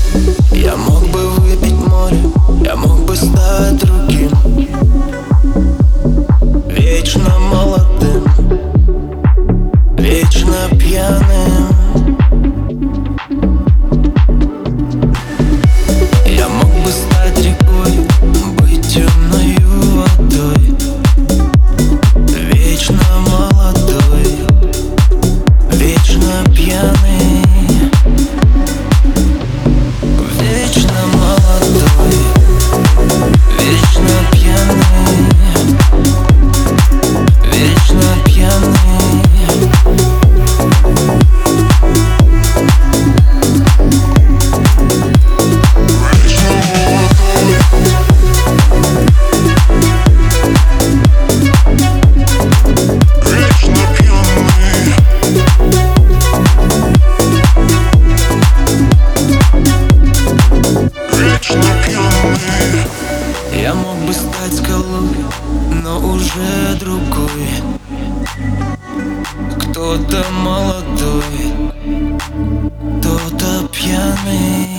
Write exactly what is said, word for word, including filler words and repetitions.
Я мог бы выпить море, я мог бы стать другим, вечно молодым, вечно пьяным. Я мог бы стать рекой, быть темною водой, вечно молодой, вечно пьяный. Вечно молодой, вечно пьяный, вечно пьяный. Я мог бы стать скалой, но уже другой. Кто-то молодой, кто-то пьяный.